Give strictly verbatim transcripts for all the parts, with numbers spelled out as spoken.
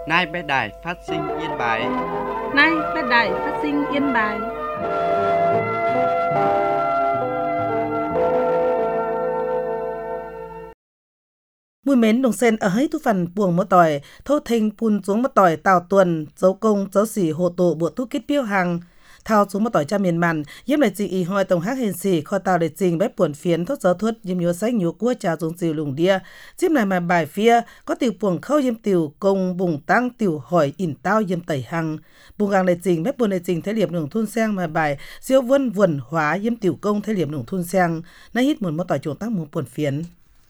Nay bé đài phát sinh Yên Bái. Nay bé đài phát sinh Yên Bái. Mùi mến đồng sen ở hết thu phần buồng mơ tỏi, thô thình phun xuống mơ tỏi tàu tuần, dấu công, dấu xỉ hộ tổ bộ thu kết biêu hàng. Thao xuống mơ tỏi cha miền mặn, yếm lại trình y hoi tổng hát hên xỉ, kho tàu để trình bếp buồn phiến thốt gió thuất, yếm nhô sách nhô cua trà xuống xìu lùng đia. Chip này mà bài phía, có tiểu buồng khâu yếm tiểu công bùng tăng tiểu hỏi ỉn tao yếm tẩy hằng. Bùng gàng lại trình bếp buồn lại trình thế liệp nồng thun sang mà bài, siêu vân vườn hóa yếm tiểu công thế liệp nồng thun sang. Nay hít một mơ tỏi chuồng tăng mùa buồn phiến.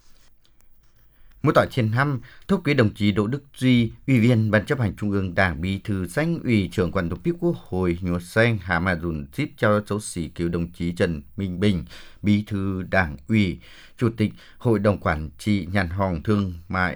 Mỗi tỏi trên năm, thúc quý đồng chí Đỗ Đức Duy, Ủy viên Ban chấp hành Trung ương Đảng, Bí thư Danh ủy trưởng Đoàn Tổng biên Quốc hội nhúa xanh hạ mà dùn ship cho dấu sĩ cứu đồng chí Trần Minh Bình, Bí thư Đảng ủy, Chủ tịch Hội đồng Quản trị Nhàn Hòn Thương mại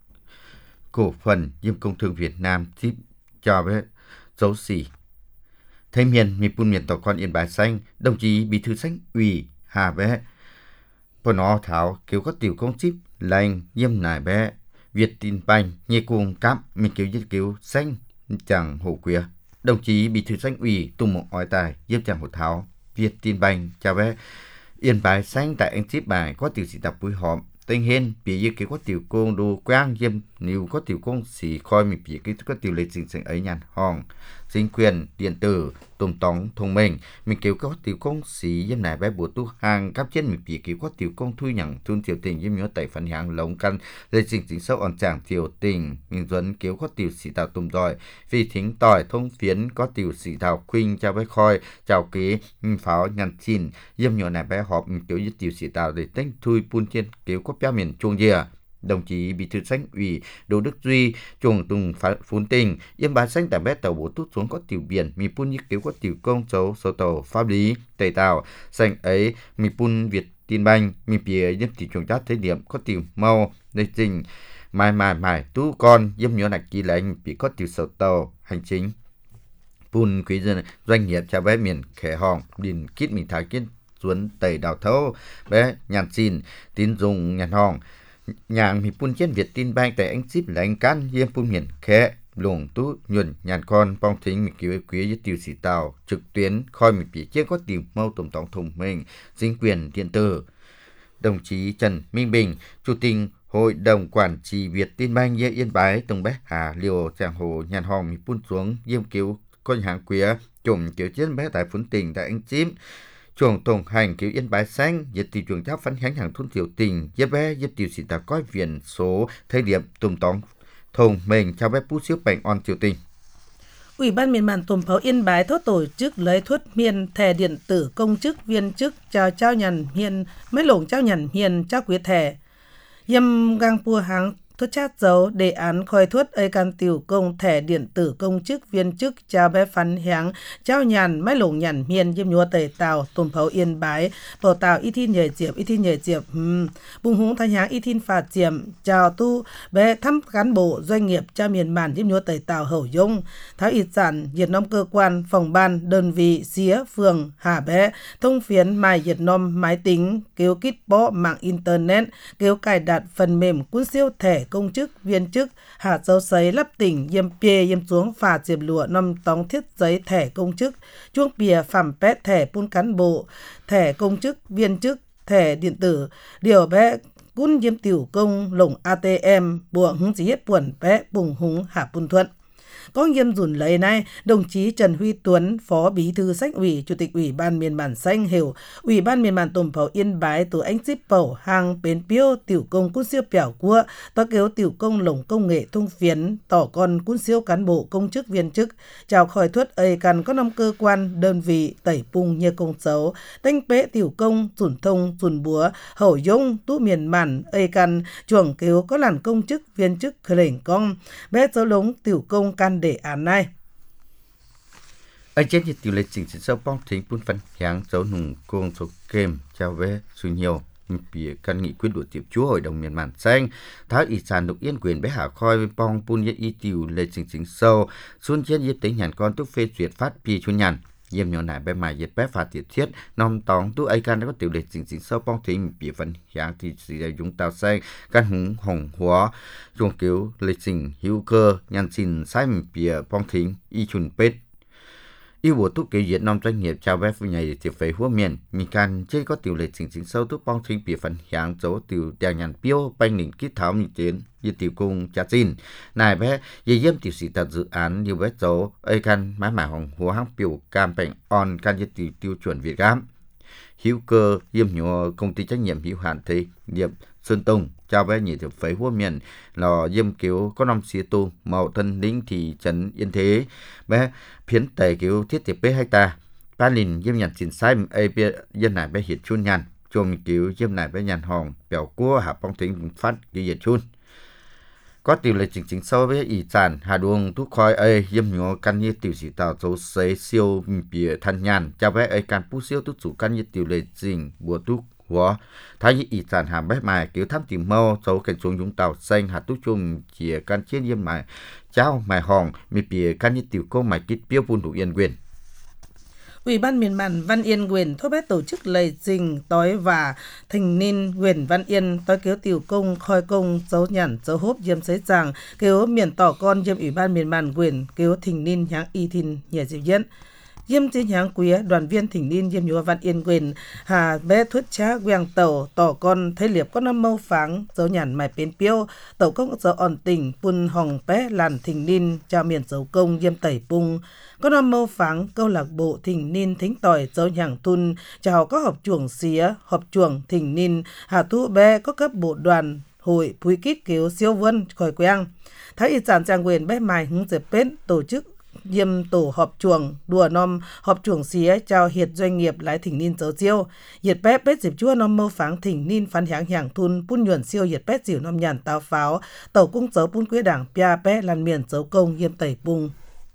Cổ phần Diêm Công Thương Việt Nam ship cho với dấu sĩ. Thêm miền miền Pun miền tỏ con Yên Bái xanh, đồng chí Bí thư Danh ủy Hà bé Bộ nó thảo cứu có tiểu công ship lành yếm nải bé Việt tin banh nhẹ cuồng cáp mình cứu giết cứu xanh chẳng hổ quía đồng chí Bí thư Danh ủy tung một ói tài yếm chẳng hổ tháo Việt tin banh chào bé Yên Bái xanh tại anh ship bài có tiểu sĩ tập vui họm tình hên bị yếm cứu có tiểu công đồ quang yếm nếu có tiểu công sĩ coi mình bị cái có tiểu lệ sinh sinh ấy nhàn hòn chính quyền điện tử tùng tóng thông minh mình kêu có tiểu công sĩ yếm nải bé bộ tu hàng cấp trên mình bị kêu có tiểu công thu nhận thun tiểu tình yếm nhớ tại phần hàng lồng căn lệ sinh sinh sâu on chàng tiểu tình mình dẫn kêu có tiểu sĩ tạo tùm đòi vì thính tỏi thông phiến có tiểu sĩ tạo khuynh cho bé khoi chào kế pháo nhằn chín yếm nhớ nải bé họp mình kêu với tiểu sĩ tạo để tính thui pun trên kêu có béo miền chuông dìa. Đồng chí Bí thư Danh ủy Đỗ Đức Duy chuồng tùng phún tình Yên Bái xanh tại bé tàu bố tút xuống có tiểu biển mi pun như cứu có tiểu công dấu số tàu pháp lý tẩy tàu xanh ấy mi pun Việt tin banh mi phía yếm tiểu chuồng chát thế điểm có tiểu mau đây trình mai mai mai tú con yếm nhớ nạch kỳ lệnh bị có tiểu số tàu hành chính pun quý dân doanh nghiệp cho bé miền khẻ hòn đình kít mình thái kiến xuống tẩy đào thấu bé nhàn xin tín dùng nhàn hòn nhàng mi pun trên Việt tin bang tại anh ship là anh can yếm pun miền khẽ lùng tú nhuần nhàn con phong thính mi cứu quý với tiểu sĩ tàu trực tuyến khoi mi bị trên có tiểu mâu tổng thống thông minh chính quyền điện tử đồng chí Trần Minh Bình chủ tịch Hội đồng Quản trị Việt tin bang Yên Bái tổng bé Hà liều chàng hồ nhàn hòn mi pun xuống yếm cứu con hàng quý chủng kiểu trên bé tại phun tình tại anh ship chuồng tổng hành cứu Yên Bái xanh dịch tiểu chuồng tháp phấn khánh hàng thôn tiểu tình giúp bé giúp tiểu sĩ ta coi viện số thời điểm tùm tóng thông mình cho bé bút xíu bệnh on tiểu tình. Ủy ban miền mạn tùm pháo Yên Bái thốt tổ chức lấy thuất miền thẻ điện tử công chức viên chức chào trao nhằn hiền mấy lồng trao nhằn hiền trao quý thẻ yêm gang pua hàng thuất chát dấu đề án khoi thuất ấy can tiểu công thẻ điện tử công chức viên chức trao bé phán háng trao nhàn mấy lồng nhàn miền yếm nhúa tẩy tàu tùm pháo Yên Bái bầu tàu y thiên nhảy diệp y thiên nhảy diệp hmm. bùng húng thanh háng y thiên phạt diệm chào tu bé thăm cán bộ doanh nghiệp trao miền màn yếm nhúa tẩy tàu hậu dung tháo ít sản diệt nom cơ quan phòng ban đơn vị xía phường hà bé thông phiến mài diệt nom máy tính kêu kít bó mạng internet kêu cài đặt phần mềm cuốn siêu thẻ công chức viên chức hạt dấu giấy lắp tỉnh yếm pê yếm xuống phạt diệp lụa năm tóng thiết giấy thẻ công chức chuông bìa phẩm pét thẻ pun cán bộ thẻ công chức viên chức thẻ điện tử điều bé cún yếm tiểu công lồng a tê em bùa hứng chỉ hết buồn bé bùng húng hạ pun thuận. Có nghiêm dùn lấy này, đồng chí Trần Huy Tuấn, Phó Bí thư Sách ủy, Chủ tịch Ủy ban miền bản xanh hiểu, Ủy ban miền bản tùm pháo Yên Bái tổ anh ship bầu hàng bến piêu tiểu công cún siêu bẻo cua, tỏ kéo tiểu công lồng công nghệ thông phiến, tỏ con cún siêu cán bộ công chức viên chức, chào khỏi thuất ấy cần có năm cơ quan, đơn vị, tẩy pung như công xấu, đánh bế tiểu công, dùn thông, dùn búa, hậu dung, tú miền bản, ấy cần, chuồng kéo có làn công chức viên chức khởi lệnh công, bé dấu lống tiểu công can đề án này. Ở trên thì tiểu lệ chính sau bóng thính bún phân hạng dấu nùng công số kem chào về suy nhiều bị căn nghị quyết của tiểu chúa Hội đồng miền mạn xanh tháo ý sản độc yên quyền bé hạ khoi với bong bún y tiểu lệ chính chính sâu xuân trên y tính nhàn con túc phê duyệt phát pi chuôn nhàn Diêm nhỏ nải bé mài diệt bé phá tiệt thiết nòng tòng tu ai can đã có tiểu lệ chính chính sau bong thính bị phần dạng thì chỉ là dùng tàu xe căn hùng hồng hóa dùng kiểu lịch trình hữu cơ nhằm xin sai bị bong thính y chun pet yêu bộ tu kiểu diệt nòng doanh nghiệp chào bé phụ nhảy thì phải húa miền mình can chơi có tiểu lệ chính chính sau tu bong thính bị phần dạng dấu tiểu đèn nhàn piêu banh đỉnh kít tháo mình tiến như tiểu cung cha xin này bé dây diêm tiểu sĩ thật dự án như bé dấu ai can mái mải hồng hóa hăng biểu cam bệnh on can như tiểu tiêu chuẩn Việt Nam hữu cơ diêm nhỏ công ty trách nhiệm hữu hạn thế nghiệp Sơn Tùng chào bé nhị thực phấy hua miền lò diêm kiểu có năm xía tu màu thân lính thị trấn Yên Thế bé phiến tề kiểu thiết tiệp bé hecta ba lìn diêm nhàn xin sai ai bé dân này bé hiệt chun nhàn chôm kiểu diêm này bé nhàn hòn bèo cua hạ bong tính phát kiểu hiệt chun có tiểu lệ chính chính sau với ý sản hà đuông thuốc khói ấy diêm nhỏ căn như tiểu sĩ tạo dấu xế siêu bìa thanh nhàn chào bé ấy can pu siêu thuốc chủ căn như tiểu lệ chính bùa thuốc hóa thái như ý sản hàm bé mài kiểu thăm tìm mâu dấu cảnh xuống dũng tàu xanh hạt thuốc chung chìa can chiên diêm mài cháo mài hòn mì bìa căn như tiểu cô mài kít biêu vun thủ yên quyền. Ủy ban miền Bản Văn Yên quyền thốt bé tổ chức lầy trình tối và thành niên quyền Văn Yên tối kéo tiểu công khoi công dấu nhản dấu hốp diêm sấy chàng kéo miền tỏ con diêm Ủy ban miền Bản quyền kéo thành niên nháng y thìn nhẹ diệu diễn diêm trên nháng quý đoàn viên thỉnh niên diêm nhúa Văn Yên quyền hà bé thuyết trá quang tàu tỏ con thấy liệp có năm mâu pháng dấu nhản mài bên piêu tàu công dấu ổn tỉnh pun hồng bé làn thỉnh niên chào miền dấu công diêm tẩy pung có năm mâu pháng câu lạc bộ thỉnh niên thính tỏi dấu nhàng thun chào có họp chuồng xía họp chuồng thỉnh niên hà thu bé có cấp bộ đoàn hội púi kít kéo siêu vân khỏi quang thái y sản trang quyền bé mài hứng dẹp bến tổ chức diêm tổ họp chuồng đùa nom họp chuồng xía chào hiệt doanh nghiệp lái thỉnh niên dấu siêu hiệt bếp bếp dịp chua nom mâu pháng thỉnh niên phán hãng hạng thun pun nhuận siêu hiệt bếp dịu nom nhàn tao pháo tàu cung dấu pun quế đảng pia bé lan miền dấu công diêm tẩy bung.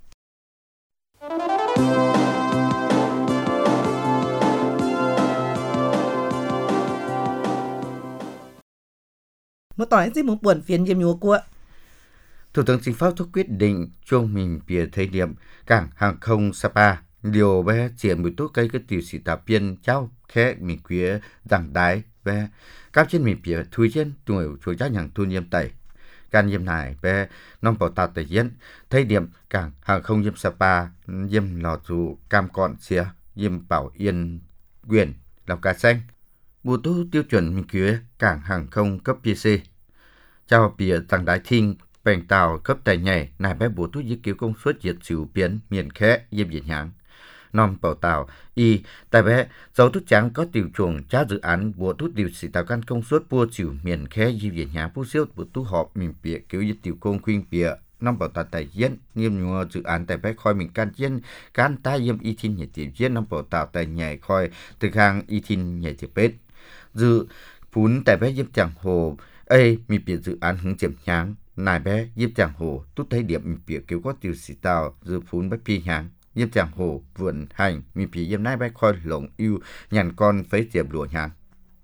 Một tỏi gì một buồn phiền diêm nhúa của Thủ tướng Chính phủ quyết định chuông mình bìa thời điểm cảng hàng không Sapa điều bé triển một tốt cây cái tiểu sĩ tạp viên cháu khẽ mình quía rằng đái bé các trên mình bìa thui trên tuổi chuối chắc nhàng thu nhiêm tẩy can diêm này bé non bảo tạt tẩy diễn thời điểm cảng hàng không diêm Sapa diêm lò dù cam còn xía diêm bảo yên quyền lào cà xanh bộ tu tiêu chuẩn mình quía cảng hàng không cấp pê xê chào bìa rằng đái thinh bèn tàu cấp tài nhảy nài bé bố thuốc cứu công suất diệt xỉu biến miền khẽ diêm diệt nháng non bảo tàu y tài bé dấu thuốc trắng có tiểu chuồng trả dự án bố thuốc điều sĩ tạo căn công suất bua xỉu miền khẽ diêm diệt nháng bố siêu bố thuốc họp miền bịa cứu diệt tiểu công khuyên bịa non bảo tàu tài diễn nghiêm nhua dự án tài bé khoi mình can chiến can tai diêm y thiên nhảy tiểu diễn non bảo tàu tài nhảy khoi từ hàng y thiên nhảy tiểu bết dự phún tài bé diêm chẳng hồ ấy miền bịa dự án hướng diệm nháng nài bé diêm chàng hồ tút thấy điểm mình bịa kiểu có tiểu sĩ tàu dự phún bách phi nháng diêm chàng hồ vườn hành mình bịa diêm nai bé khoi lồng yêu nhàn con phấy diệp lụa nháng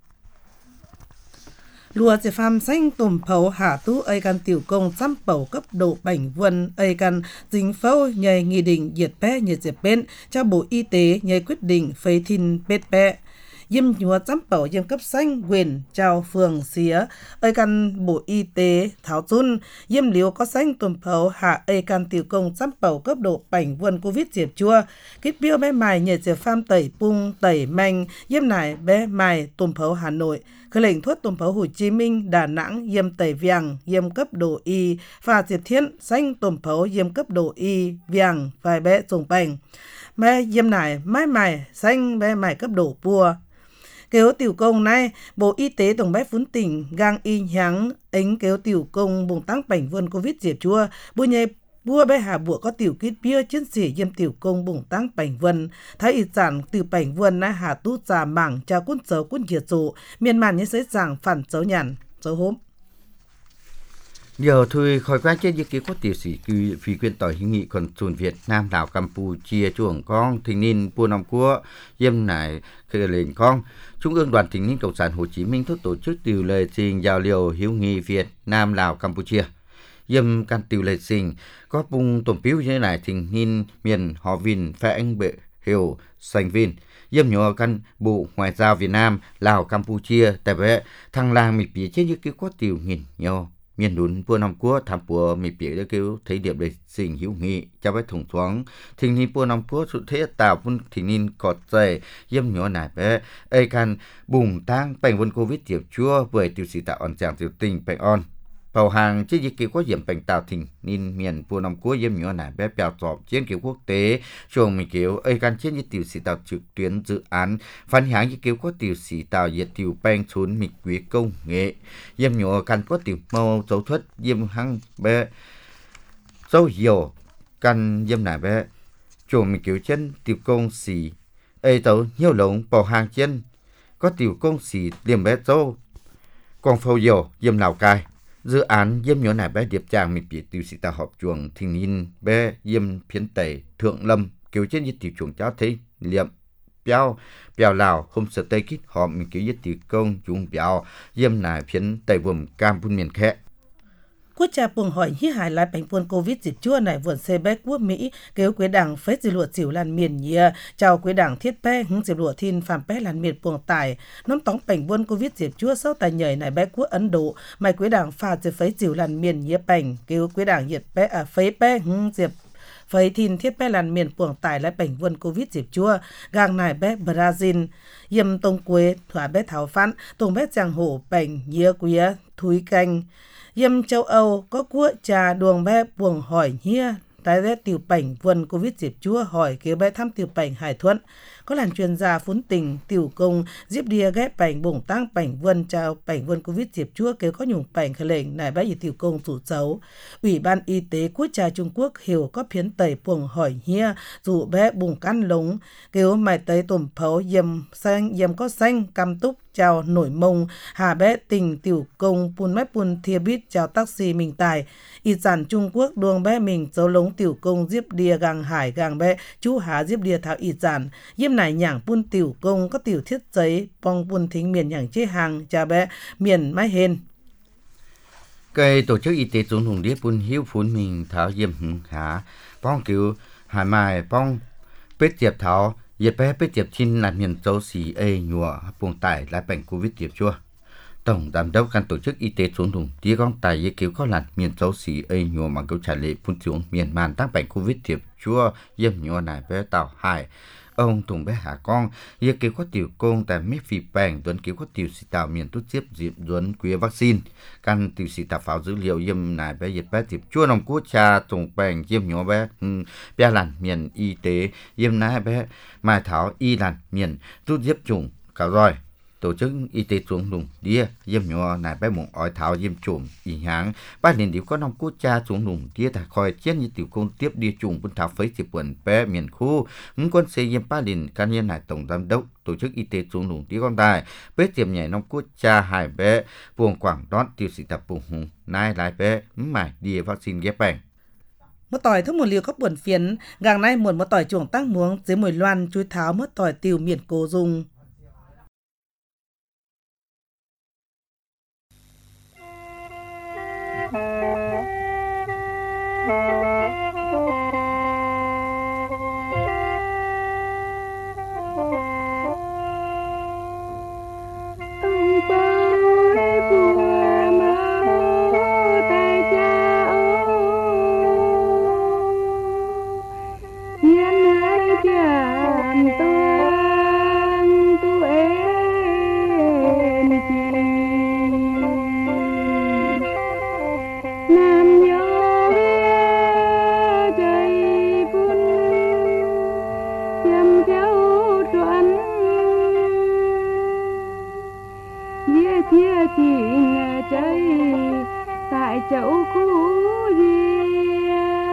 lùa sẽ phàm xanh tùm phấu hạ tú ây can tiểu công xăm bầu cấp độ bảnh vân ây can dính phâu nhảy nghị định diệt bé nhiệt diệt bên cho bộ y tế nhảy quyết định phấy thìn bết bé diêm nhúa chăm bảo diêm cấp xanh quyền chào phường xía ơi căn bộ y tế tháo chun diêm liếu có xanh tuần phấu hạ ơi căn tiểu công chăm bảo cấp độ bảnh vân covid diệp chua kết biêu bé mài nhiệt diệp pham tẩy pung tẩy manh diêm nải bé mài tuần phấu Hà Nội khởi lệnh thuốc tuần phấu Hồ Chí Minh Đà Nẵng diêm tẩy vàng diêm cấp độ y và diệp thiên xanh tuần phấu diêm cấp độ y vàng vài bé dùng bành bé diêm nải mái mài xanh bé mài cấp độ bua kéo tiểu công này bộ y tế tổng bé phún tỉnh gang y nháng ánh kéo tiểu công bùng tăng bảnh vân covid diệt chua bùa nhẹ bùa bé hà bùa có tiểu kít bia chiến sĩ diêm tiểu công bùng tăng bảnh vân thái y sản từ bảnh vân na hà tu già mảng cha quân dấu quân diệt dụ miền màn như sấy giảng phản dấu nhàn dấu hốm giờ thôi khỏi quan trên những cái có tiểu sĩ cứ phi quyền tỏi hữu nghị còn tuần Việt Nam đảo Campuchia chuồng con thình niên buôn năm cua diêm nải khởi lệnh con Trung ương Đoàn Thanh niên Cộng sản Hồ Chí Minh thúc tổ chức tiểu lệ trình giao lưu hữu nghị Việt Nam Lào Campuchia diêm can tiểu lệ trình có bung tổng biểu như này thình niên miền họ Vinh phải anh bệ Hiệu Sành Vin, yếm nhỏ căn Bộ Ngoại giao Việt Nam, Lào, Campuchia, tại vậy thằng làng mì phía trên như cái quá tiểu nghìn nhau. Miền núi Pua Nam Quốc tham Pua mì phía để kêu thấy điểm để sinh hữu nghị cho với thủng thoáng thình ní Pua Nam Quốc sự thế tạo vun thình nín cọt dày yếm nhỏ nải bé ai can bùng tăng bệnh vun Covid tiểu chua với tiểu sĩ tạo on chàng tiểu tình bệnh on Bầu hàng chứ gì kiểu có diệm bệnh tạo thình nín miền Pua Nam Quốc yếm nhỏ nải bé bèo tọp chiến kiểu quốc tế chuồng mình kiểu ai can chiến như tiểu sĩ tạo trực tuyến dự án phản hãng như kiểu có tiểu sĩ tạo diệt tiểu bệnh xuống mình quý công nghệ yếm nhỏ can có tiểu màu dấu thuật yếm hăng bé dấu hiểu căn yếm nải bé chuồng mình kiểu chân tiểu công sĩ ai tấu nhiều lồng bầu hàng chân có tiểu công sĩ liềm bé dấu còn phâu dầu yếm Lào Cai dự án yếm nhỏ nải bé điệp tràng mình bị tiểu sĩ tạo họp chuồng thình nín bé yếm phiến tẩy thượng lâm kiểu chân như tiểu chuồng cháu thấy liệm béo béo Lào hôm sợ tây kít họ mình kiểu như tiểu công chúng béo yếm nải phiến tẩy vùng cam bun miền khẽ Quốc gia buồng hỏi hi hài lại bệnh buôn Covid dịch chua này vườn xe bé quốc Mỹ kêu quế đảng phết dì lụa chịu làn miền nhia chào quế đảng thiết bé hứng dì lụa thiên phạm bé làn miền buồng tài nắm tóng bệnh buôn Covid dịch chua sau tài nhảy này bé quốc Ấn Độ mày quế đảng pha dì phấy chịu làn miền nhia bệnh kêu quế đảng nhiệt bé à phấy bé hứng diệp phấy thìn thiết bé làn miền buồng tài lại bệnh buôn Covid dịch chua gang này bé Brazil yếm tông quế thỏa bé thảo phán tông bé giang hổ bệnh nhia quế thúi canh yếm châu Âu có quốc trà đường bé buồng hỏi hia tại bé tiểu bệnh vườn Covid dịp chua hỏi kêu bé thăm tiểu bệnh hải thuận có làn chuyên gia phun tình tiểu công diếp đia ghép bệnh bổng tăng bệnh vườn trao bệnh vườn Covid dịp chua kêu có nhung bệnh khởi lệnh này bé gì tiểu công thủ xấu Ủy ban Y tế quốc gia Trung Quốc hiểu có phiến tẩy buồng hỏi hia dù bé bùng căn lống kêu mày tới tổm phấu yếm xanh yếm có xanh cam túc chào nổi mông hà bé tình tiểu công pun mép pun thia bít chào taxi mình tài y sản Trung Quốc đường bé mình dấu lống tiểu công diếp đia gang hải gang bé chú há diếp đia thảo y sản yếm này nhảng pun tiểu công có tiểu thiết giấy bong pun thính miền nhảng chế hàng cha bé miền mái hên cây tổ chức y tế总统địa pun hiếu phun mình thảo yếm hứng há bong kiểu hải mai bong bết diệp thảo Nhiệt bé bết diệp chín là miền châu xì ê nhùa buồng tải lại bệnh Covid diệp chua. Tổng giám đốc căn tổ chức y tế xuống thùng tía con tài ý cứu có làn miền châu xì ê nhùa mà câu trả lệ phun xuống miền màn tác bệnh Covid diệp chua yếm nhùa này bé tàu hải. Ông Tùng bé hạ con, ý cứu có tiểu công tại mê phì bèng tuấn cứu có tiểu sĩ tạo miền tốt xếp diệp duấn quý vaccine. Căn tiểu sĩ tạo pháo dữ liệu yếm này bé nhiệt bé diệp chua nông quốc cha Tùng bèng yếm nhùa bé ừ, bé làn miền y tế yếm này bé mai thảo y làn miền tốt diệp chủng cả rồi. Tổ chức y tế xuống đùng đĩa yếm nhỏ này bé mộng ói tháo yếm trùm y háng ba liền điếu có năm quốc cha xuống đùng đĩa thả khỏi chiến như tiểu công tiếp đi trùng quân tháo phấy dịp quần bé miền khu những quân xe yếm ba liền cá nhân này tổng giám đốc tổ chức y tế xuống đùng đĩa con tài bé tiệm nhảy năm quốc cha hải bé buồng quảng đón tiêu sĩ tập buồng hùng nai lái bé mải đi vaccine ghép bệnh một tỏi thức một liều các buồn phiến gàng nay một một tỏi chuồng tăng muống dưới mùi loan chui tháo mất tỏi tiêu miền cố dùng tại chỗ khu gì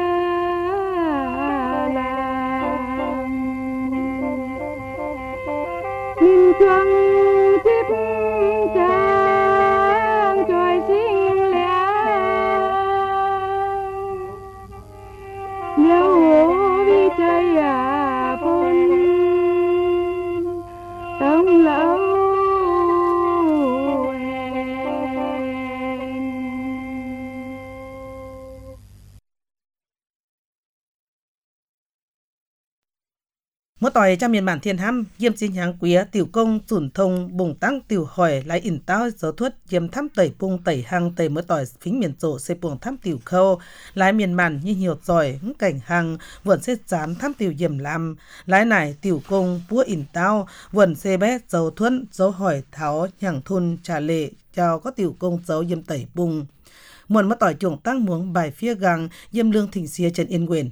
là nhìn chuông tiếp trang trôi xinh lẻ nếu vì trời à bôn tông lâu một tỏi trong miền bản thiên ham yêm xin nháng quía tiểu công chuẩn thông bùng tăng tiểu hỏi lại ỉn tao dấu thuất yêm thăm tẩy pung tẩy hăng tẩy mỡ tỏi phính miền rộ xây buồng thăm tiểu khâu lại miền bản như nhiều giỏi hứng cảnh hăng vườn xếp chán thăm tiểu yểm làm lại nải tiểu công búa ỉn tao vườn xê bé dấu thuẫn dấu hỏi tháo nhàng thun trà lệ chào có tiểu công dấu yêm tẩy pung muộn mỡ tỏi chuồng tăng muống bài phía găng yêm lương thỉnh xía trần yên quyền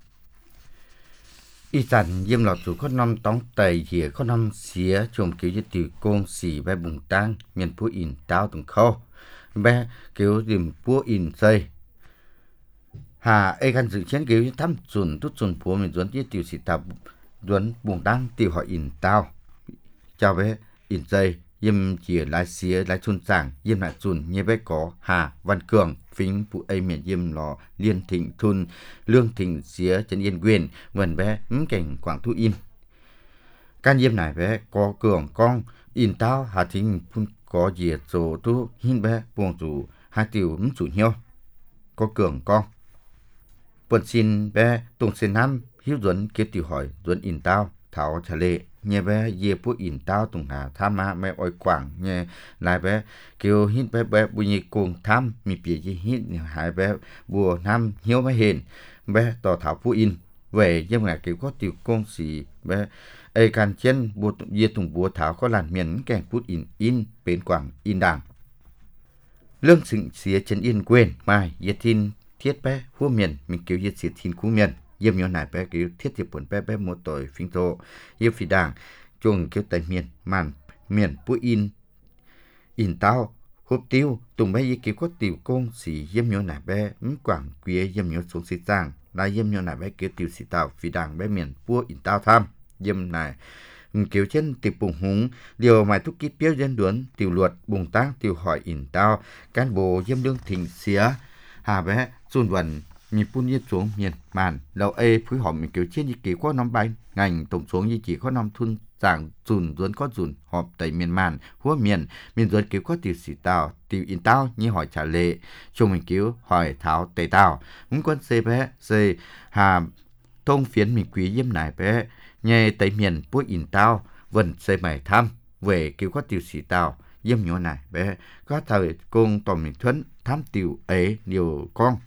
อีสานเยี่ยมหลอดสู่ข้อนำต้องไตเหี่ยข้อนำเสียชมเกี่ยวยึดติวโกงสีใบบุงตั้งเมียนผู้อินเต้าตรงเขาแบเกี่ยวดิมผู้อินใส่หาไอ้กันสื่อเช่นเกี่ยวทำจุนทุกจุนผัวมีส่วนยึดติวสีตาส่วนบุงตั้งติวหอยอินเต้าเจ้าไปอินใส่เยี่ยมเจี๋ยหลายเสียหลายชุนสั่งเยี่ยมหลายจุนเยี่ยมไปก่อหาวันเกืองฟิงผู้ไอเมียนเยี่ยมหล่อเลียนถิงทุนเรื่องถิงเสียจันเย็นเวียนเหมือนแบมเก่งกว่างทุอินการเยี่ยมไหนแบก่อเกืองกองอินเต้าหาถิงพุ่นก่อเหยียดโจทุหินแบปวงจูหาติวมจูเหี่ยวก่อเกืองกองเปิดซินแบตรงเส้นน้ำหิ้วสวนเก็บติวหอยสวนอินเต้าเถาทะเลเงี้ยแบเยี่ยผู้อินเต้าตรงหาท่ามาไม่อ้อยกว่างเงี้ยลายแบเกี่ยวหินแบแบบุญโกงทำมีเปียยี่หินเนี่ยหายแบบัวน้ำเหี้ยวไม่เห็นแบต่อเถาผู้อินเว่ยยังไงเกี่ยวก็ติวกงสีแบไอการเช่นบัวเยี่ยตรงบัวเถาก็หลานเมียนแก่งพูดอินอินเป็นกว่างอินด่างเรื่องสิ่งเสียเช่นอินเกวนมาเยี่ยทินเทียดแบหัวเมียนมีเกี่ยวเยี่ยเสียทินคู่เมียนเยี่ยมย้อนหายไปเกี่ยวเทียบเทียบผลแป๊ะแป๊ะโมต่อยฟิงโตเยี่ยมฟีด่างจงเกี่ยวแต่เมียนมันเมียนปุอินอินเต้าฮุบติ้วตุ่มใบยี่เกี่ยวก็ติวกงสีเยี่ยมย้อนหายไปมกว่างเกวียเยี่ยมย้อนสงสีจ้างลายเยี่ยมย้อนหายไปเกี่ยวติวสีเต้าฟีด่างใบเมียนปัวอินเต้าทำเยี่ยมนายเกี่ยวเช่นติวปุ่งหุงเดียวหมายทุกกิจเปี้ยวยันด่วนติวหลวดบุงตั้งติวหอยอินเต้าการโบเยี่ยมเรื่องถิงเสียหาไปส่วนวันมีปุ่นยึดxuống miền mànเราเอพื้นหอมมีเกี่ยวเช่นยี่กี่ข้อน้ำใบงานตรงxuốngยี่กี่ข้อน้ำทุนจางจุนล้วนข้อจุนหอบแต่เมียนมานหัวเมียนมีล้วนเกี่ยวข้อติวสีเต้าติวอินเต้ายี่หอยชาเลชงมีเกี่ยวหอยเท้าเตยเต้ามุ้งก้นเซแพะเซหาทงเฟียนมีกุยเยี่ยมไหนแพะเงยแต่เมียนพวกอินเต้าวันเซใหม่ทำเว่เกี่ยวข้อติวสีเต้าเยี่ยมย้อนไหนแพะก็เธอกงต่อมีทุนทำติวเอเดียวกอง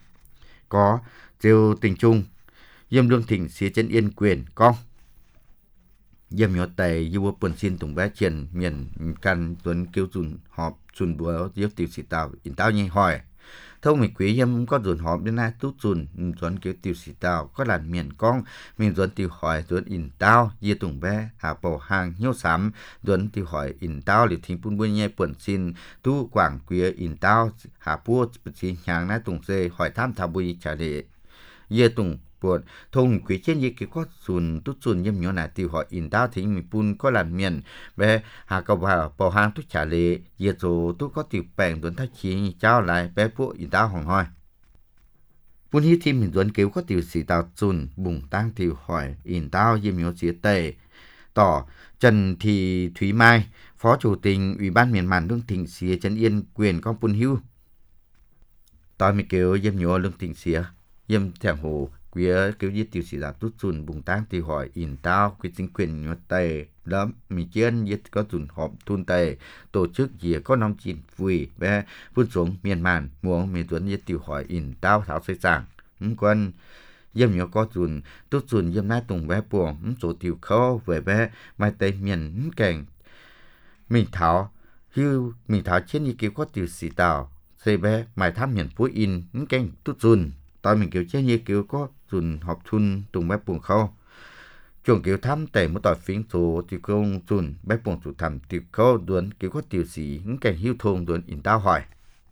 có chiều tình chung yếm lương thịnh xía chân yên quyền con yếm nhỏ tề yu bồn xin tùng bé triển miền can tuấn kêu dùn họp dùn búa yếm tiểu sĩ tàu in tao nhảy hỏi thông mình quý yếm có dùn họp đến nay tút dùn tuấn kêu tiểu sĩ tàu có làn miền con mình tuấn tiểu hỏi tuấn in tao yếm tùng bé hạ bầu hàng nhiêu sắm tuấn tiểu hỏi in tao liệt thình bún bún nhảy bồn xin tu quảng quý in tao hạ bua xin hàng nái tùng dê hỏi tham thà bùi trả lệ yếm tùng buồn thông quý trênยี่กี่ก็ส่วนทุกส่วนยิ่งย้อนหน้าติวหอยอินดาวทิ้งมีปุ่นก็หลั่นเมียนแบหากว่าปอหางทุกชาเลเยโซทุกก็ติวแปลงโดนทักขี้เจ้าหลายแบพวกอินดาวของหอยปุ่นที่ทีมหินโดนเกี่ยวก็ติวสีดาวจุนบุ่งตั้งติวหอยอินดาวยิ่งย้อนเสียเตะต่อจันทีถุยไม้phó chủ tịch ủy ban miền màn lương thịnh xía trấn yên quyền conปุ่นhiuตอนมีเกี่ยวยิ่งย้อนลương thịnh xíaยิ่งแถมหูเวียเกี่ยวยึดติวสีดาตุจุนบุงตั้งติวหอยอินเต้ากิจquyền nhọ tềแล้วมีเจียนยึดก็จุนหอบทุนเตtổ chức gì có năm chín vui bé phun xuống miền màn muốn miền tuấnยึดติวหอยอินเต้าthảo xây sàng quân yếm nhọ cóจุนตุจุนyếm nái tùng bé buồng số tiวkhâu về bé mai tây miền cảnh mình thảo hưu mình thảo trên như kiểu có tiwสีtàu xây bé mai tham miền phú in cảnhตุจุนตอนmình kiểu trên như kiểu cóจุนhọp thun tùng bé buồng khâu chuồng kiểu thăm tẩy một tỏi phiến số tiw côngจุนbé buồng chủ thầm tiw khâu đuôn kiểu có tiw sĩ cảnh hưu thôn đuôn in tao hỏi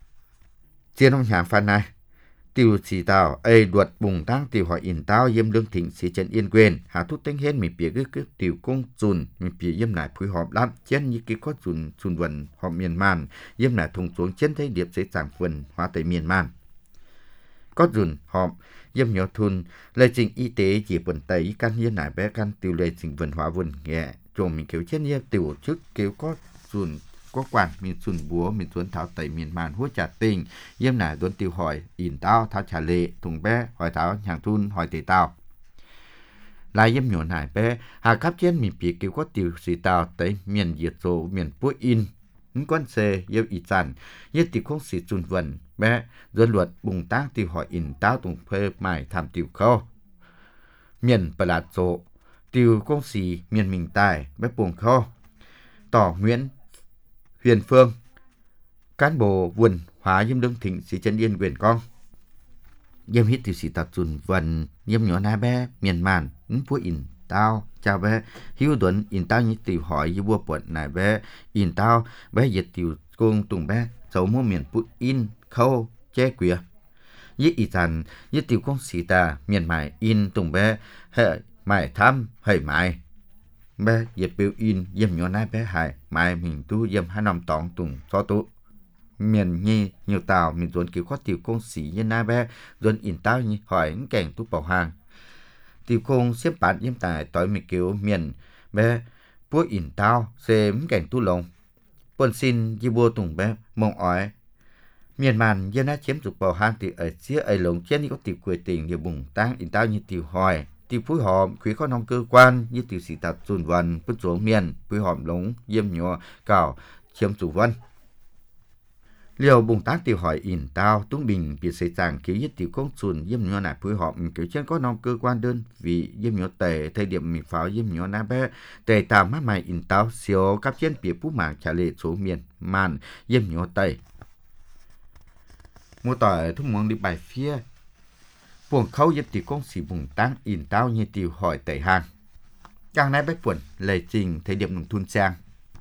trên ông nhà phan này tiw sĩ tao ấy đuột bùng tăng tiw hỏi in tao yếm lương thịnh sĩ chân yên quyền hạ thúc tính hết mình bịa cái cái tiw côngจุนmình bịa yếm lại phối họp lắm trên như kiểu cóจุนจุนvận họp miền man yếm lại thùng xuống trên thấy điệp sẽ sảng vần hóa tại miền man có dùn họp yếm nhỏ thun lời trình y tế chỉ vận tẩy căn như nải bé căn tiêu lời trình vận hóa vườn nhẹ chồng mình kiểu chết như tiểu chức kiểu có dùn có quản mình dùn búa mình dùn tháo tẩy miền màn hút trả tình yếm nải dùn tiêu hỏi in tao tháo trả lệ thùng bé hỏi tháo hàng thun hỏi tề tao lại yếm nhỏ nải bé hà khắp trên mình bị kêu có tiêu sĩ tàu tới miền diệt rộ miền Pui In những con xe yếm ý sản yếm tiêu không sĩ chun vần bé dân luật bùng tác tiêu hỏi in tao tùng phê mải tham tiêu khâu miền Bà Lạt Rộ tiêu công sĩ miền Mình Tài bé buồng khâu tỏ Nguyễn Huyền Phương cán bộ vườn hóa yếm đương thịnh sĩ chân yên quyền con yếm hít tiêu sĩ tàu chun vần yếm nhỏ nải bé miền màn những Pui In tao chào bé hiếu tuấn in tao như tiểu hỏi như vua quận này bé in tao bé dịch tiểu công tùng bé dấu mua miền Pui In khâu che quìa với ý thành với tiểu công sĩ ta miền mải in tùng bé hệ mải thăm hệ mải bé dịch biểu in dâm nhỏ nai bé hại mải mình tu dâm hai năm tỏng tùng so tu miền nhi nhiều tàu miền tuấn kiểu có tiểu công sĩ như nai bé tuấn in tao như hỏi những cảnh tu bảo hàng tiểu công xếp bản yếm tài tối mình kiểu miền bé Pui In tao xem cảnh tu lồng quân xin di bua tùng bé mong ói miền màn dân đã chiếm dục bảo hàng thì ở phía ấy lồng trên đi có tiểu quê tình nhiều bùng tăng in tao như tiểu hỏi tiểu phối hòm khuyến có nông cơ quan như tiểu sĩ tạt dùn vần bước xuống miền phối hòm lống diêm nhỏ cào chiếm chủ vân liều bùng tác tiểu hỏi in tao tung bình biệt xây chẳng ký nhất tiểu công xuân diêm nhỏ nải phối hòm kiểu trên có nông cơ quan đơn vì diêm nhỏ tề thời điểm mình pháo diêm nhỏ ná bé tề tàm mắt mày in tao siêu cấp trên biệt phú mạng trả lệ số miền màn diêm nhỏ tề mua tỏi thúc mong đi bài phía buồng khâu giúp tiểu công sĩ bùng tăng in tao như tiểu hỏi tẩy hàng càng nãy bách buồn lệ trình thời điểm nông thôn sang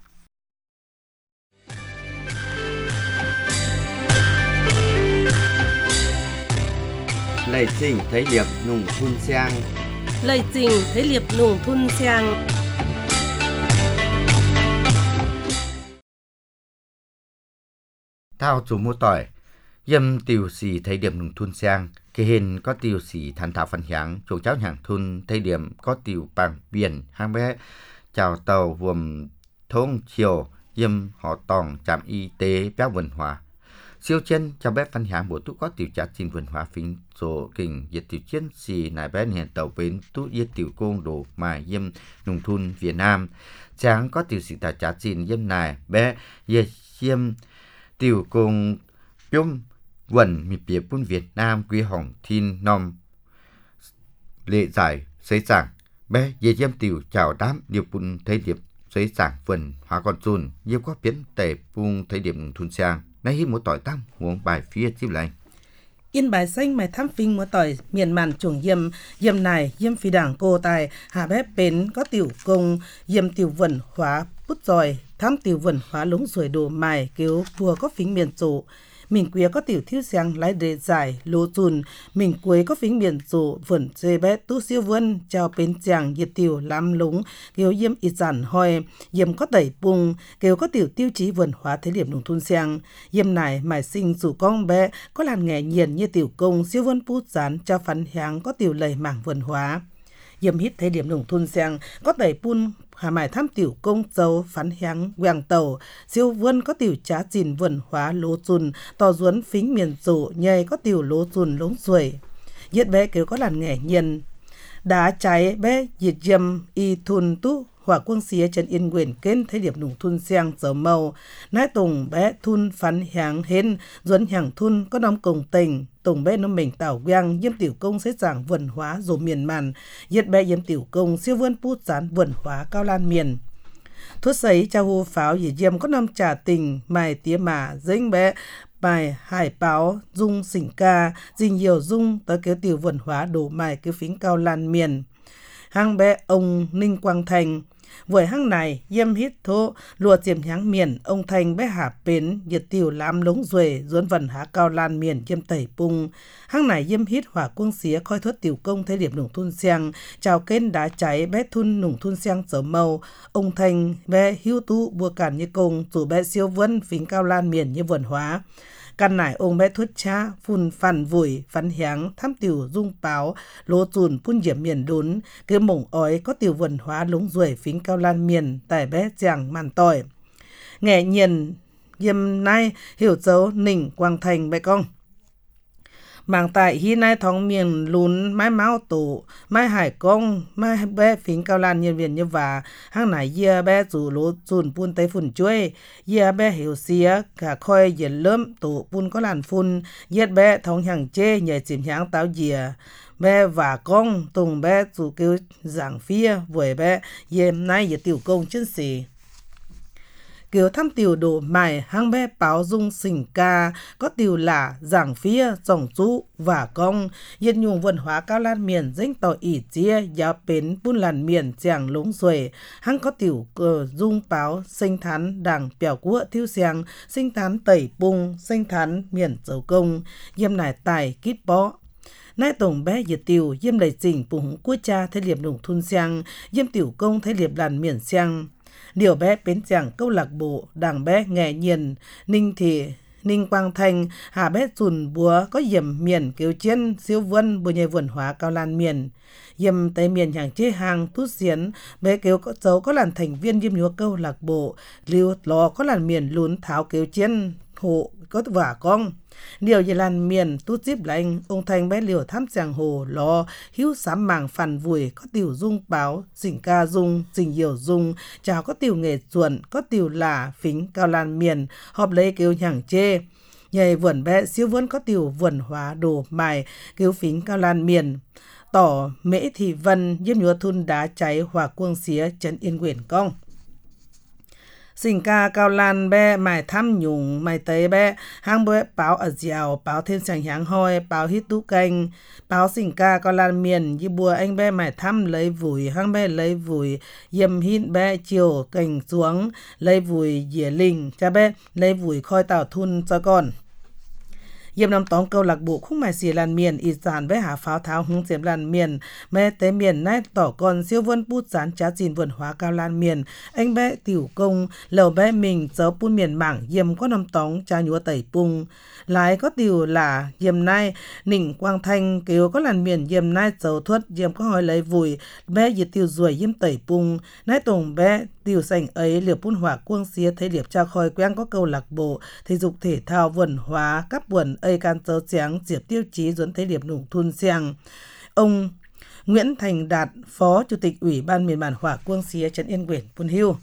lệ trình thấy liệp nùng thun sang lệ trình thấy liệp nùng thun sang thao chủ mua tỏi dâm tiểu sĩ thấy điểm nùng thun sang cái hình có tiểu sĩ thành thảo phân hạng chuồng cháu hàng thun thấy điểm có tiểu bằng biển hang bé chào tàu vùng thôn chiều dâm họ tòng trạm y tế béo文化siêu chân cho bé phân hạng bộ tú có tiểu trả trình文化phím số kình dịch tiểu chiến sĩ này bé hiện tàu bến tú yết tiểu công đồ mà dâm nùng thun Việt Nam chẳng có tiểu sĩ tài trả trình dâm này bé yết dâm tiểu công biôm vần mi bia bún Việt Nam quý hồng thiên nom lệ giải xây sảng bé về dâm tiểu chào đám điều bún thấy điểm xây sảng vần hóa con chun nhiều có biến tệ bung thấy điểm thun sang nay hi một tỏi tam huống bài phía chip lại Yên bài xanh mày thăm phinh một tỏi miền màn chuồng yêm yêm này yêm phi đảng cô tài hạ bếp bến có tiểu công yêm tiểu vần hóa bút giỏi thăm tiểu vần hóa lúng ruồi đồ mài kêu vừa có phính miền trụ mình quế có tiểu thiếu sang lái đề giải lô chùn mình quế có phính miền trụ vẩn chê bé tu siêu vân chào bến chàng nhiệt tiểu làm lúng kêu yêm ít giản hoi yêm có đẩy bung kêu có tiểu tiêu chí vần hóa thế điểm nông thôn sang yêm này mải sinh dù con bé có làn nghề nhiền như tiểu công siêu vân pút gián cho phán háng có tiểu lầy mảng vần hóa yêm hít thế điểm nông thôn sang có đẩy pun hà mải tham tiểu công châu phán háng quàng tàu siêu vân có tiểu trá chìn vần hóa lô chùn tò duấn phính miền trụ nhây có tiểu lô chùn lống ruồi yết bé kêu có làn nghề nhiền đá cháy bé diệt yêm y thun tu hỏa quân xía chân yên quyền kên thấy điểm nùng thun sang dở màu nái tùng bé thun phán háng hên duấn hàng thun có nông cùng tình tùng bé nó mình tảo quang yếm tiểu công sẽ giảng vần hóa rồi miền màn yết bé yếm tiểu công siêu vươn pút gián vần hóa cao lan miền thuốc sấy cha hô pháo dì yếm có năm trà tình mài tía mà dính bé bài hải báo dung xỉnh ca dì nhiều dung tới kéo tiểu vần hóa đổ mài kéo phính cao lan miền hang bé ông Ninh Quang Thành với hang này yêm hít thô lùa tiềm háng miền ông Thành bé hạ bến nhiệt tiểu làm lống ruồi duốn vần há cao lan miền yêm tẩy pung hang này yêm hít hỏa quân xía khoi thuất tiểu công thấy điểm nùng thun xiang chào kênh đá cháy bé thun nùng thun xiang dở màu ông Thành bé hưu tu bua cản như công dù bé siêu vân phính cao lan miền như vần hóa căn nải ông bé thuất cha phun phản vùi phán háng tham tiểu dung báo lô chùn phun diễm miền đốn cứ mổng ói có tiểu vần hóa lúng ruồi phính cao lan miền tại bé chàng màn tỏi nghệ nhiên yêm nay hiểu dấu Ninh Quang Thành bé con Mảng tại hi nai thong miền lún mai máu tổ mai hải công mai bé phính cao lan nhân viên như và hang nải dìa bé chủ lỗ chùn pun tay phun chuối dìa bé hiểu xía cả khoi dìa lớm tổ pun có làn phun dìa bé thong hàng chê nhảy chìm hàng táo dìa bé và công tùng bé chủ kêu giảng phía với bé dìm nay dìa tiểu công chân xì kiểu thăm tiểu đồ mài hang bé báo dung sỉnh ca có tiểu là giảng phía dòng chú và công yên nhung văn hóa cao lan miền danh tỏ ỉ chia giá bến buôn làn miền chàng lống xuề hang có tiểu cờ dung báo sinh thán đảng bèo cua thiêu xèng sinh thán tẩy bung sinh thán miền dấu công yêm nải tài kít bó nay tổng bé diệt tiểu yêm đầy chỉnh bùng quốc cha thế liệp nùng thun xèng yêm tiểu công thế liệp làn miền xèng điều bé bến chàng câu lạc bộ đảng bé nghề nhiên ninh thị ninh quang thành hà bé chùn búa có yểm miền kiều chiến siêu vân bùa nhảy vườn hóa cao lan miền yểm tây miền hàng chế hàng tút xiến bé kiều có dấu có làn thành viên yểm nhúa câu lạc bộ lưu lò có làn miền lún tháo kiều chiến hộ có vả con điều như làn miền tút díp lạnh ông thành bé liều thăm chàng hồ lò hữu sám màng phản vùi có tiểu dung báo dình ca dung dình hiểu dung chào có tiểu nghề chuẩn có tiểu là phính cao lan miền họp lấy kêu nhàng chê nhảy vườn bé siêu vườn có tiểu vườn hóa đồ mài kêu phính cao lan miền tỏ mễ thị vân yếm nhúa thun đá cháy hòa quân xía trấn yên quyển công sinh ca cao lan bé mài thăm nhung mài tấy bé hang bé báo ở dẻo báo thêm sàng háng hoi báo hít tú canh báo sinh ca cao lan miền như bùa anh bé mài thăm lấy vùi hang bé lấy vùi yếm hít bé chiều cành xuống lấy vùi dĩa linh cha bé lấy vùi khoi tảo thun cho con yếm nằm tóm câu lạc bộ khúc mài xì làn miền y sản với hạ pháo tháo hứng diệm làn miền mẹ tế miền nát tỏ con siêu vân bút gián trá chín vườn hóa cao lan miền anh bé tiểu công lầu bé mình dấu bún miền mảng yếm có nằm tóm cha nhúa tẩy pung lái có tiểu là yếm nai nỉnh quang thanh kêu có làn miền yếm nai dấu thuất yếm có hỏi lấy vùi bé yết tiểu ruồi yếm tẩy pung nái tổng bé tiểu sành ấy liệp bún hỏa quân xía thấy liệp cha khoi quen có câu lạc bộ thể dục thể thao vườn hóa các vườn ây can tớ tráng diệp tiêu chí dẫn thấy liệp nùng thun xèng ông Nguyễn Thành Đạt phó chủ tịch ủy ban miền bản hỏa quân xía trấn Yên Quyển Pun Hiu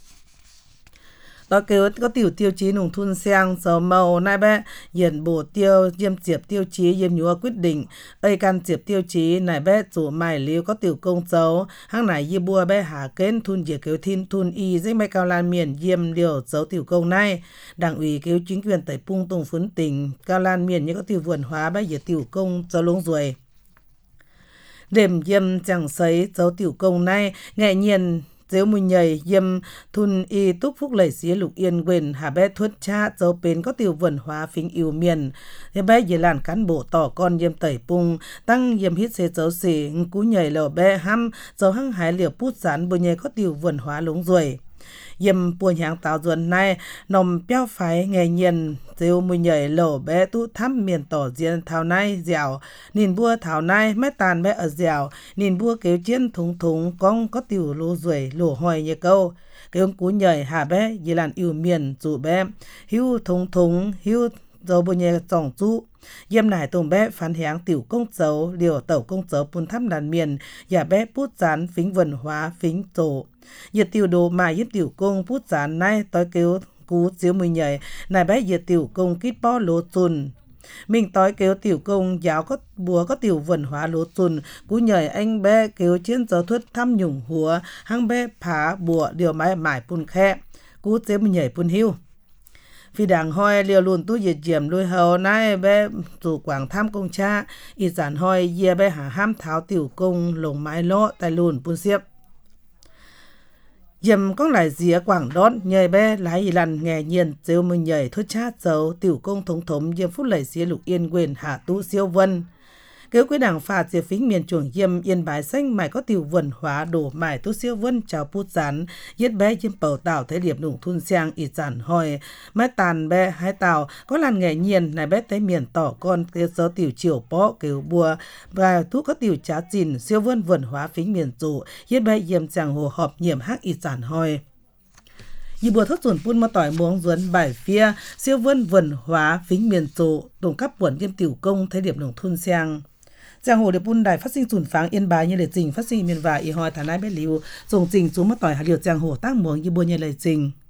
đó kêu có tiểu tiêu chí nùng thun xèng dầu màu nai bé hiển bổ tiêu diêm diệp tiêu chí diêm nhúa quyết định ây can diệp tiêu chí nai bé chủ mài liu có tiểu công dấu hang nải y bua bé hà kén thun diệt kêu thiên thun y dây mai cao lan miền diêm liều dấu tiểu công này đảng ủy kêu chính quyền tẩy pung tùng phấn tỉnh cao lan miền như có tiểu vườn hóa bé diệt tiểu công dấu lông ruồi đêm diêm chẳng sấy dấu tiểu công này nghệ nhiên dếu mùi nhầy yếm thun y túc phúc lẩy xía lục yên quyền hà bé thuất cha dấu bến có tiểu vườn hóa phính yêu miền thế bé dễ làn cán bộ tỏ con yếm tẩy pung tăng yếm hít xê dấu xỉ cú nhầy lầu bé hăm dấu hăng hái liều pút sán bùi nhầy có tiểu vườn hóa lúng ruồi yếm buồn hàng táo ruồn này nồng béo phái nghề nhiên dếu mùi nhảy lầu bé tu thăm miền tỏ diện thảo nai dẻo nhìn bua thảo nai mét tàn bé ở dẻo nhìn bua kéo chiến thúng thúng con có tiểu lô ruồi lổ hoài như câu cái ông cú nhảy hà bé dì làn yêu miền dù bé hưu thúng thúng hưu dấu bùi nhảy trọng chú yếm nải tùng bé phán háng tiểu công dấu liều tẩu công dấu bùn thăm đàn miền giả bé bút rán phính vần hóa phính tổ nhiệt tiểu đồ mà yếm tiểu công bút rán nay tối kêu cú chiếu mùi nhảy nải bé nhiệt tiểu công kít bó lô chùn mình tối kêu tiểu công giáo có búa có tiểu vần hóa lô chùn cú nhảy anh bé kêu chiến dấu thuất thăm nhung húa hăng bé phá bùa điều mái mải pun khe cú chiếu mùi nhảy pun hiu vì đảng hoi liều luôn tu diệt diệm lùi hầu nay bé chủ quảng tham công cha y sản hoi dìa bé hà ham tháo tiểu công lồng mái lọ tại lùn pun xiếp diệm có lại dìa quảng đón nhảy bé lái y lằn nghề nhiên dêu mình nhảy thuất chát dấu tiểu công thống thống diệm phút lẩy xía lục yên quyền hạ tu siêu vân kêu quý đảng phạt diệp phính miền chuồng yêm yên bái xanh mải có tiểu vườn hóa đổ mải tu siêu vân chào pút rán yết bé yêm bầu tảo thấy liệp nùng thun xang y sản hoi mái tàn bé hai tàu có làn nghề nhiên này bé thấy miền tỏ con kêu số tiểu chiều bó kêu bùa và thu có tiểu trá chìn siêu vân vườn hóa phính miền trụ yết bé yêm chàng hồ họp nhiệm hắc y sản hoi như bùa thất chuẩn phun mà tỏi muống duẩn bài phía siêu vân vần hóa vĩnh miền trụ tổng cấp quận diêm tiểu công thế điểm nông thôn sang giang hồ để bun đài phát sinh sùn pháng yên bài như lệ trình phát sinh miền và y hoi thả nai bé liu dùng trình xuống mà tỏi hà liều giang hồ tác muống như bùa như lệ trình